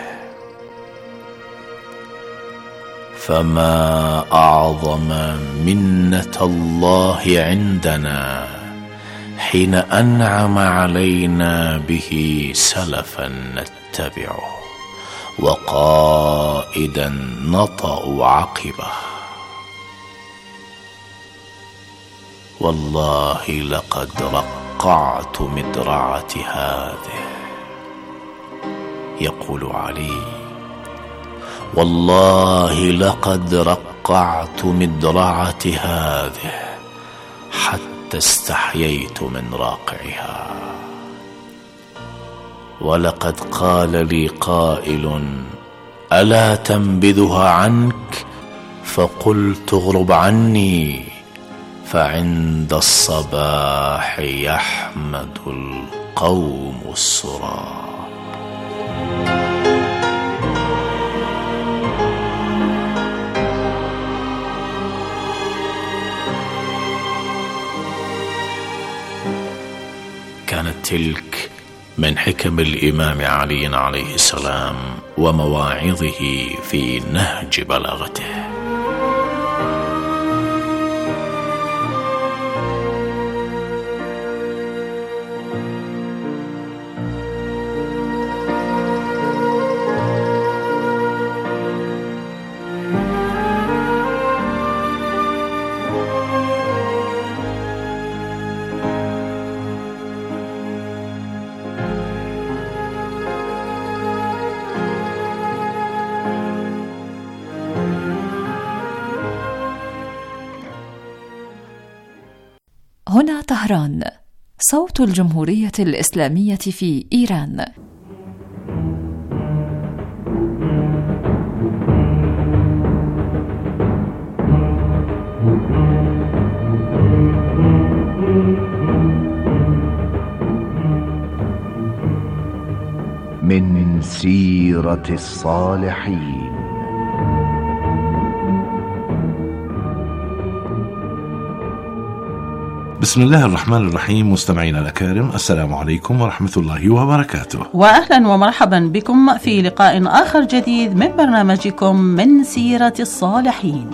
فما أعظم منة الله عندنا حين أنعم علينا به سلفا نتبعه وقائدا نطأ عقبه. والله لقد رقعت مدرعة هذه، يقول علي، والله لقد رقعت مدرعة هذه حتى استحييت من راقعها. ولقد قال لي قائل ألا تنبذها عنك؟ فقلت اغرب عني، فعند الصباح يحمد القوم السراب. كانت تلك من حكم الإمام علي عليه السلام ومواعظه في نهج بلاغته. هنا طهران، صوت الجمهورية الإسلامية في إيران. من سيرة الصالحين. بسم الله الرحمن الرحيم. مستمعينا الأكارم، السلام عليكم ورحمة الله وبركاته، وأهلا ومرحبا بكم في لقاء آخر جديد من برنامجكم من سيرة الصالحين.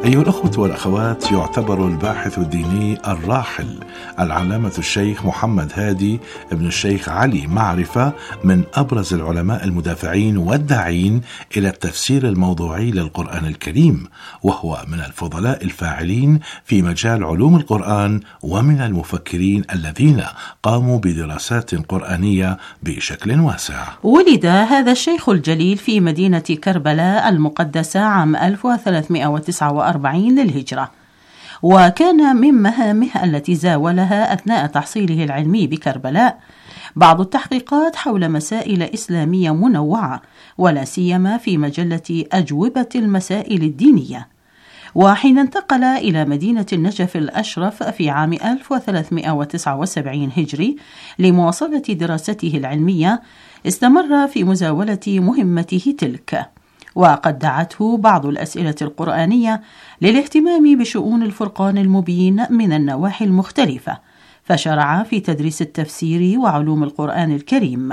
أيها الأخوة والأخوات، يعتبر الباحث الديني الراحل العلامة الشيخ محمد هادي ابن الشيخ علي معرفة من أبرز العلماء المدافعين والداعين إلى التفسير الموضوعي للقرآن الكريم، وهو من الفضلاء الفاعلين في مجال علوم القرآن ومن المفكرين الذين قاموا بدراسات قرآنية بشكل واسع. ولد هذا الشيخ الجليل في مدينة كربلاء المقدسة عام ألف وثلاثمائة وتسعة وأربعين للهجرة، وكان من مهامه التي زاولها أثناء تحصيله العلمي بكربلاء بعض التحقيقات حول مسائل إسلامية منوعة، ولا سيما في مجلة أجوبة المسائل الدينية. وحين انتقل إلى مدينة النجف الأشرف في عام ألف وثلاثمائة وتسعة وسبعين هجري لمواصلة دراسته العلمية، استمر في مزاولة مهمته تلك، وقد دعته بعض الأسئلة القرآنية للاهتمام بشؤون الفرقان المبين من النواحي المختلفة، فشرع في تدريس التفسير وعلوم القرآن الكريم.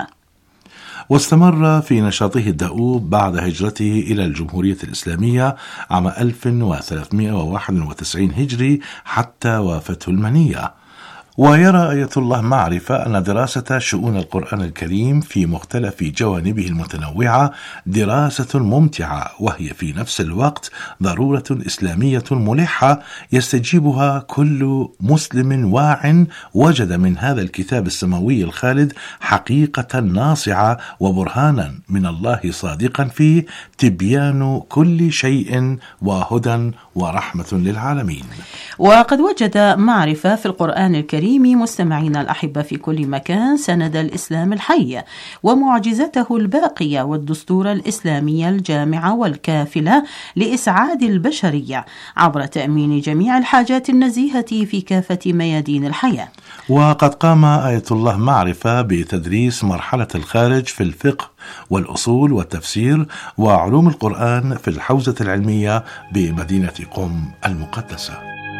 واستمر في نشاطه الدؤوب بعد هجرته إلى الجمهورية الإسلامية عام ألف وثلاثمائة وواحد وتسعين هجري حتى وافته المنية. ويرى آية الله معرفة أن دراسة شؤون القرآن الكريم في مختلف جوانبه المتنوعة دراسة ممتعة، وهي في نفس الوقت ضرورة إسلامية ملحة يستجيبها كل مسلم واع وجد من هذا الكتاب السماوي الخالد حقيقة ناصعة وبرهانا من الله صادقا فيه تبيان كل شيء وهدى ورحمة للعالمين. وقد وجد معرفة في القرآن الكريم مستمعين الأحبة في كل مكان سند الإسلام الحي ومعجزته الباقية والدستور الإسلامي الجامع والكافلة لإسعاد البشرية عبر تأمين جميع الحاجات النزيهة في كافة ميادين الحياة. وقد قام آية الله معرفة بتدريس مرحلة الخارج في الفقه والأصول والتفسير وعلوم القرآن في الحوزة العلمية بمدينة قم المقدسة.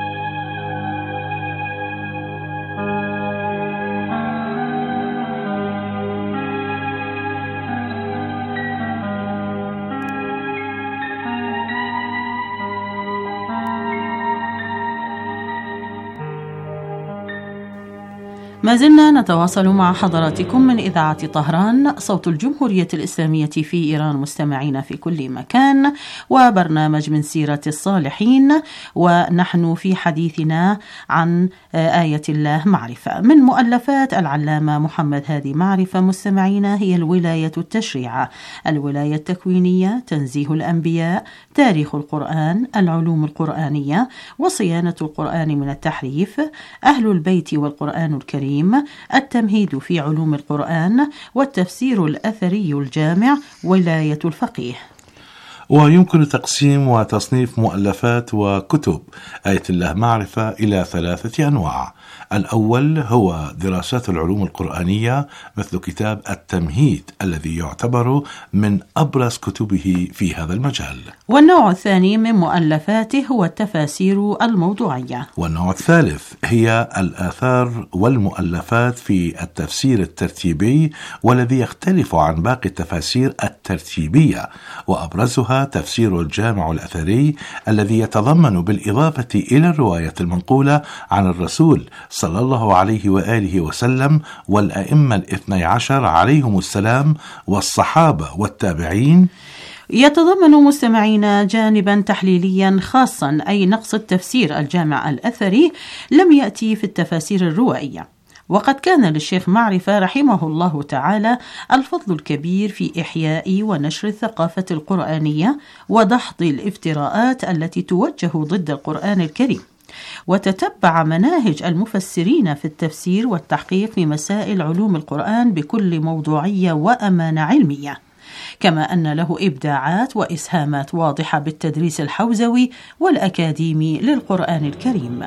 ما زلنا نتواصل مع حضراتكم من إذاعة طهران صوت الجمهورية الإسلامية في إيران، مستمعين في كل مكان، وبرنامج من سيرة الصالحين، ونحن في حديثنا عن آية الله معرفة. من مؤلفات العلامة محمد هادي معرفة مستمعين هي الولاية التشريعة، الولاية التكوينية، تنزيه الأنبياء، تاريخ القرآن، العلوم القرآنية، وصيانة القرآن من التحريف، أهل البيت والقرآن الكريم، التمهيد في علوم القرآن، والتفسير الأثري الجامع، ولاية الفقيه. ويمكن تقسيم وتصنيف مؤلفات وكتب آية الله معرفة إلى ثلاثة أنواع. الأول هو دراسات العلوم القرآنية مثل كتاب التمهيد الذي يعتبر من أبرز كتبه في هذا المجال. والنوع الثاني من مؤلفاته هو التفاسير الموضوعية. والنوع الثالث هي الآثار والمؤلفات في التفسير الترتيبي، والذي يختلف عن باقي التفاسير الترتيبية، وأبرزها تفسير الجامع الأثري الذي يتضمن بالإضافة إلى الرواية المنقولة عن الرسول صلى الله عليه وآله وسلم والأئمة الاثني عشر عليهم السلام والصحابة والتابعين. يتضمن مستمعين جانبا تحليليا خاصا، أي نقص التفسير الجامع الأثري لم يأتي في التفاسير الروائية. وقد كان للشيخ معرفة رحمه الله تعالى الفضل الكبير في إحياء ونشر الثقافة القرآنية ودحض الافتراءات التي توجه ضد القرآن الكريم، وتتبع مناهج المفسرين في التفسير والتحقيق في مسائل علوم القرآن بكل موضوعية وأمانة علمية، كما أن له إبداعات وإسهامات واضحة بالتدريس الحوزوي والأكاديمي للقرآن الكريم.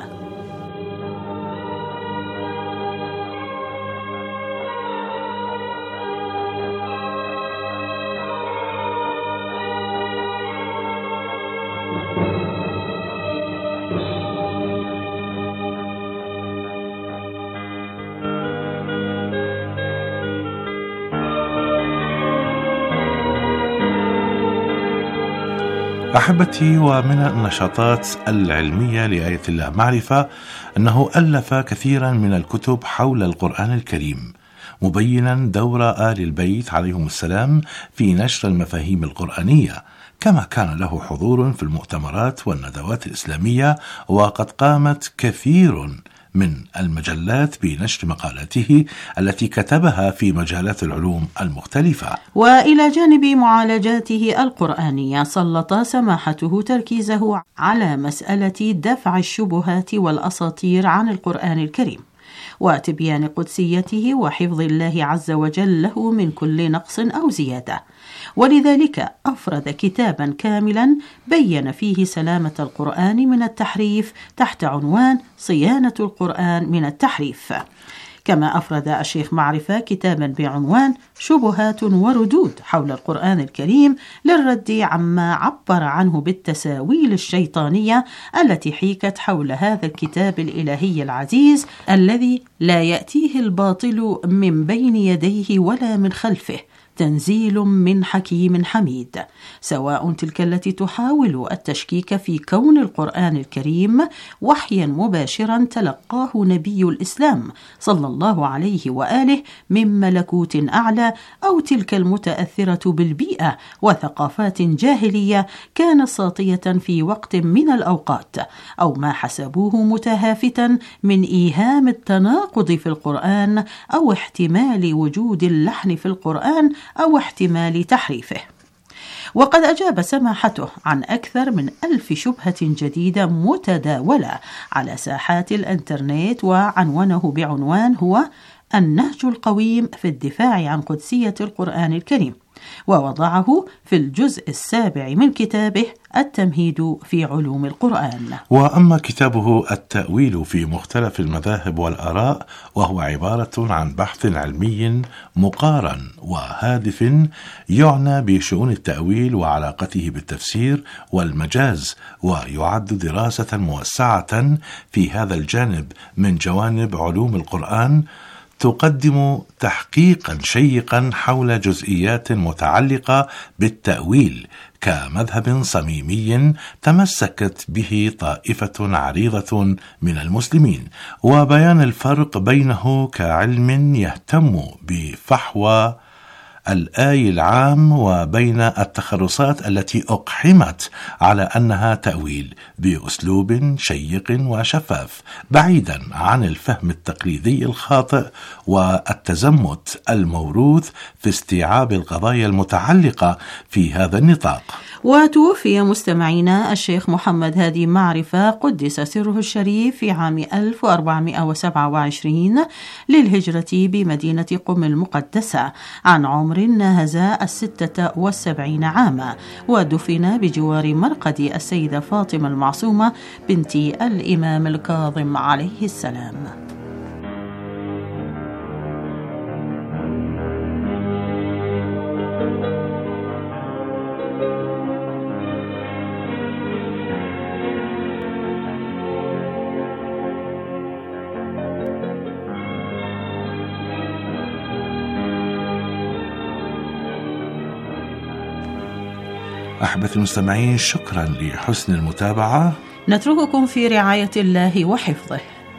أحبتي، ومن النشاطات العلمية لآية الله معرفة أنه ألف كثيرا من الكتب حول القرآن الكريم، مبينا دور آل البيت عليهم السلام في نشر المفاهيم القرآنية، كما كان له حضور في المؤتمرات والندوات الإسلامية، وقد قامت كثير من المجلات بنشر مقالاته التي كتبها في مجالات العلوم المختلفة. وإلى جانب معالجاته القرآنية سلط سماحته تركيزه على مسألة دفع الشبهات والأساطير عن القرآن الكريم، وتبيان قدسيته وحفظ الله عز وجل له من كل نقص أو زيادة، ولذلك أفرد كتابا كاملا بين فيه سلامة القرآن من التحريف تحت عنوان صيانة القرآن من التحريف. كما أفرد الشيخ معرفة كتابا بعنوان شبهات وردود حول القرآن الكريم للرد عما عبر عنه بالتساويل الشيطانية التي حيكت حول هذا الكتاب الإلهي العزيز الذي لا يأتيه الباطل من بين يديه ولا من خلفه، تنزيل من حكيم حميد، سواء تلك التي تحاول التشكيك في كون القرآن الكريم وحيا مباشرا تلقاه نبي الإسلام صلى الله عليه وآله من ملكوت أعلى، أو تلك المتأثرة بالبيئة وثقافات جاهلية كانت ساطية في وقت من الأوقات، أو ما حسبوه متهافتا من إيهام التناقض في القرآن، أو احتمال وجود اللحن في القرآن، أو احتمال تحريفه. وقد أجاب سماحته عن أكثر من ألف شبهة جديدة متداولة على ساحات الإنترنت، وعنونه بعنوان هو النهج القويم في الدفاع عن قدسية القرآن الكريم، ووضعه في الجزء السابع من كتابه التمهيد في علوم القرآن. وأما كتابه التأويل في مختلف المذاهب والآراء، وهو عبارة عن بحث علمي مقارن وهادف يعنى بشؤون التأويل وعلاقته بالتفسير والمجاز، ويعد دراسة موسعة في هذا الجانب من جوانب علوم القرآن، تقدم تحقيقا شيقا حول جزئيات متعلقة بالتأويل كمذهب صميمي تمسكت به طائفة عريضة من المسلمين، وبيان الفرق بينه كعلم يهتم بفحوى الآي العام وبين التخرصات التي أقحمت على أنها تأويل بأسلوب شيق وشفاف، بعيدا عن الفهم التقليدي الخاطئ والتزمت الموروث في استيعاب القضايا المتعلقة في هذا النطاق. وتوفي مستمعينا الشيخ محمد هادي معرفة قدس سره الشريف في عام ألف وأربعمائة وسبعة وعشرين للهجرة بمدينة قم المقدسة عن عمر ناهز الستة والسبعين عاما، ودفن بجوار مرقد السيدة فاطمة المعصومة بنت الإمام الكاظم عليه السلام. أحبة المستمعين، شكرا لحسن المتابعة، نترككم في رعاية الله وحفظه.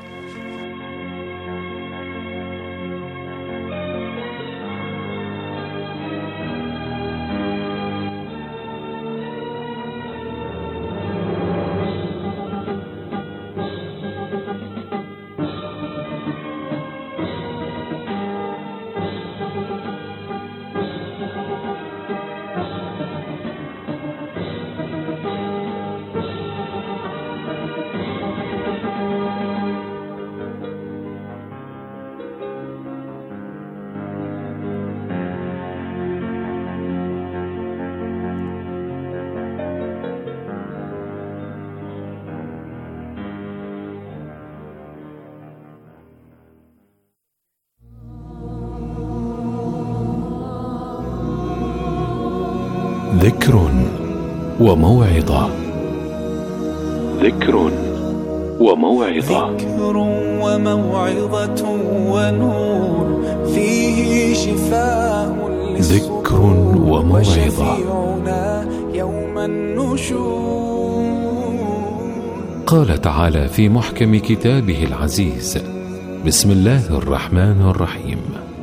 ذكر وموعظة. ذكر وموعظة. ذكر وموعظة ونور فيه شفاء ذكر وموعظة. يوم النشور. قال تعالى في محكم كتابه العزيز: بسم الله الرحمن الرحيم.